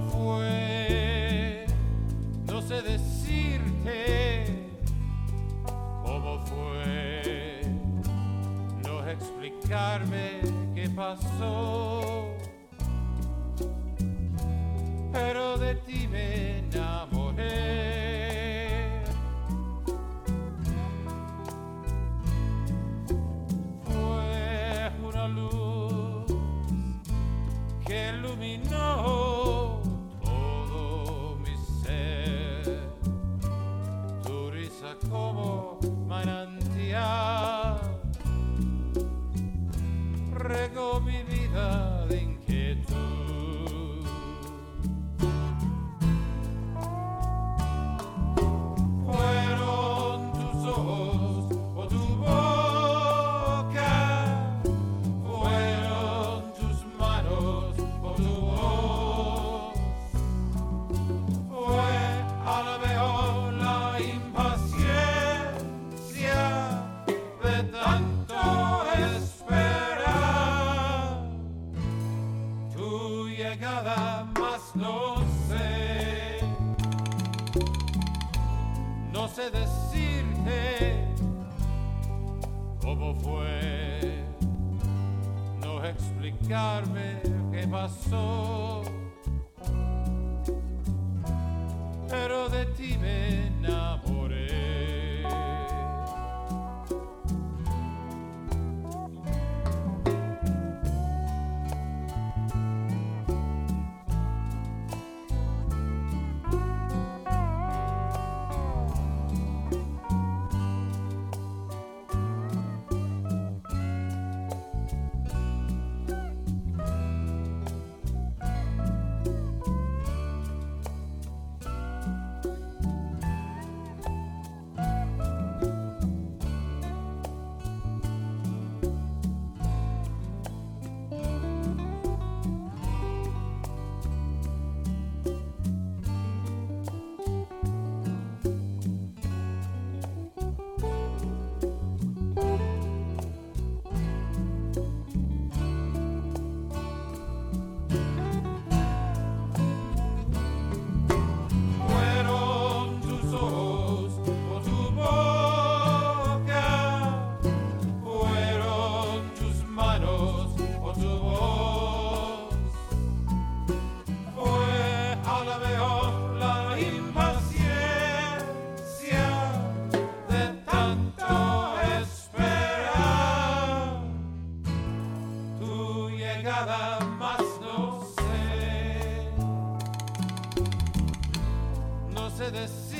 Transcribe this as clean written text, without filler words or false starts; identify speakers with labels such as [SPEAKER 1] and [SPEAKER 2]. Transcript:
[SPEAKER 1] ¿Cómo fue? No sé decirte cómo fue, no explicarme qué pasó, pero de ti me enamoré. Fue una luz que iluminó todo mi ser, tu risa como manantial regó mi vida de inquietud. Fueron tus ojos o tu boca, fueron tus manos o tu voz, fue a lo mejor la impaciencia de tanto esperar tu llegada, más no sé decirte cómo fue, no explicarme qué pasó, pero de ti me enamoré. Más no sé decir